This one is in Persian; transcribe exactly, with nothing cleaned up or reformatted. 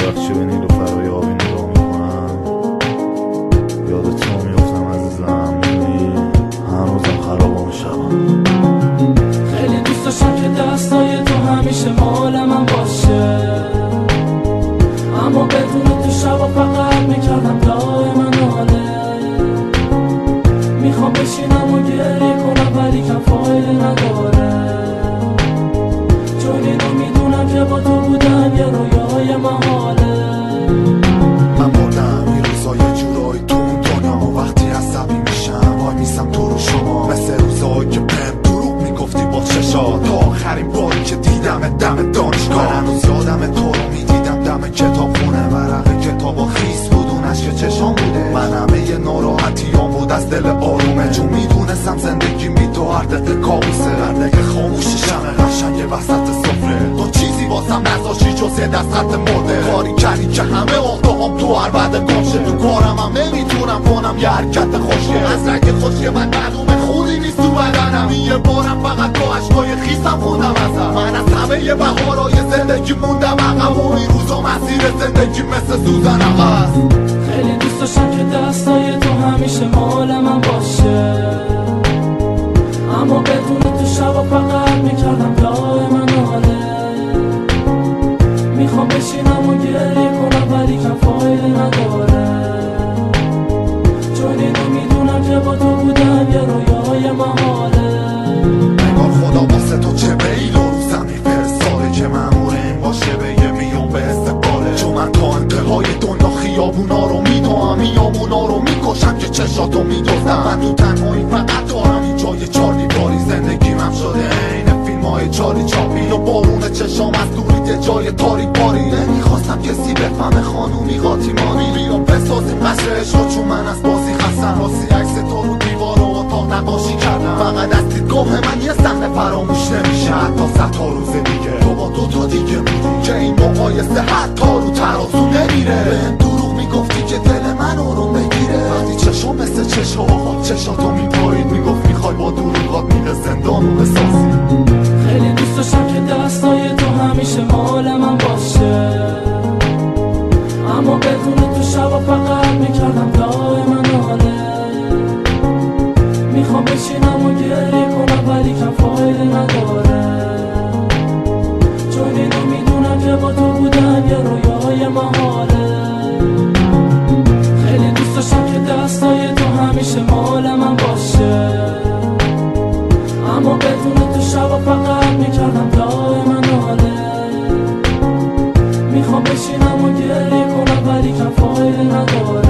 وقتی به نیلوفرای آبی نگاه میکنم یاد تو میفتم عزیزم، میدونی هنوزم خرابم شبم. خیلی دوست داشتم که دستای تو همیشه مال من باشه، اما بدون تو شبا فقط میکردم دائما ناله. میخوام بشینم و گریه کنم ولی کم فایده نداره، چون اینو میدونم که با تو بودن یه رویای محاله. من مردم این روزا یه جورایی تو اون دنیا، وقتی عصبی میشم وای میسم تو رو شما، مثل روزایی که بهم دروغ میگفتی با چشات. تا آخرین باری که دیدم دم دانشگاه، من هنوز یادم تو رو میدیدم دم کتابخونه، ورق کتابا خیس بود اون عشق چشام بوده. من همه یه ناراحتیام بود از دل آرومه، چون میدونستم زندگی می تو هر دقیقه کابوسه، هر دقیقه خاموشی شمه قشنگ وسط سفره. تو چیزی واسم نذاشتی جز یه دست خط مرده، کاری کردی که همه اقدام تو هر بعد گمشه. تو کارم هم نمیتونم کنم یه حرکت خوشگه، از رنگ خوشگه من معلومه خونی نیست تو بدنم. یه بارم فقط تو عشقای خیسم خوندم ازم، من از همه یه بهارای زندگی موندم عقب، و این روزا مسیر زندگی مثل سوزن عقب. خیلی دوست داشتم که دستای تو همیشه مال من باشه، اما بدون تو شبا فقط میکردم دائما ناله. میخوام بشینم و گریه کنم ولی کم فایده نداره، چون اینو میدونم که با تو بودن یه رویای محاله. انگار خدا واسه تو چه بیل و رو زمین فرستاده که مأمور این باشه به یه میون به استقباله. چون من تا انتهای دنیا خیابونا رو میدوام، میامونا رو میکشم که چشاتو میدوزم. من تو تنهایی فقط دارم این جای چار دیواری، زندگیم شده عین فیلم های چارلی چاپلین و بارون چشام از دوری جای تاریک باری. نمیخواستم کسی بفهمه خانومی قاطیمانی، بیا بسازیم قصر عشق، چون من از بازی خستم. راستی عکس تو رو دیوار و اتاق نقاشی کردم، فقط از دیدگاه من یه صحنه فراموش نمیشه حتی صد تا روز دیگه. تو با دو تا دیگه بودی که این مقایسه حتی رو ترازو نمیره. بهم دروغ میگفتی که دل من رو بگیره، وقتی چشم مثل چشم آقا چشاتو میپایید، میگفت میخوای با دروغات میره زندان رو بسازی. خیلی دوست داشتم که دستای تو همیشه مال من باشه، اما بدون تو شبا فقط میکردم دائما ناله. میخوام بشینم و گریه کنم ولی کم فایده نداره، چون اینو میدونم که با تو بودن یه رویای محاله. خیلی دوست داشتم که دستای تو همیشه مال من باشه، اما بدون تو شبا فقط میکردم دائما ناله. میخوام بشینم و گریه کنم ولی کم فایده نداره،